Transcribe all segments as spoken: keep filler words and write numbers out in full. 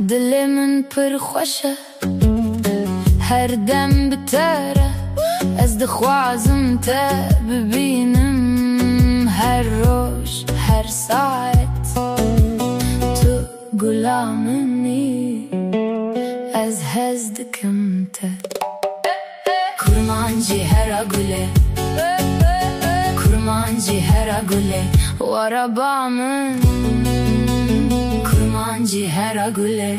دل من پر خوشه هر دم بتره از دخوازم تا ببینم هر روز هر ساعت تو غلامنی از هز دکم تا کرمانجی هر گله کرمانجی هر گله ورا من کرمانجی هر گله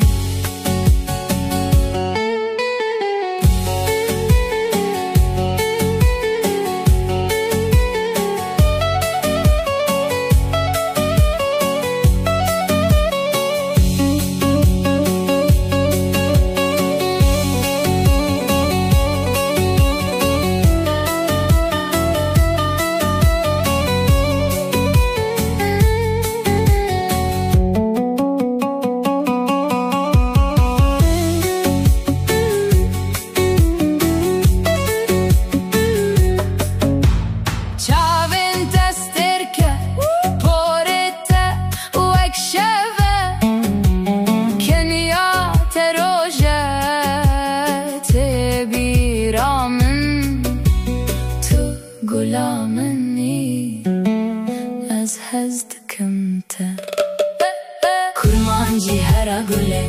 غلامنی از هز دکم تا کرمانجی هر گله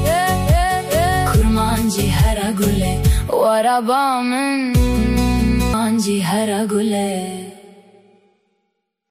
کرمانجی هر گله ورا من کرمانجی هر گله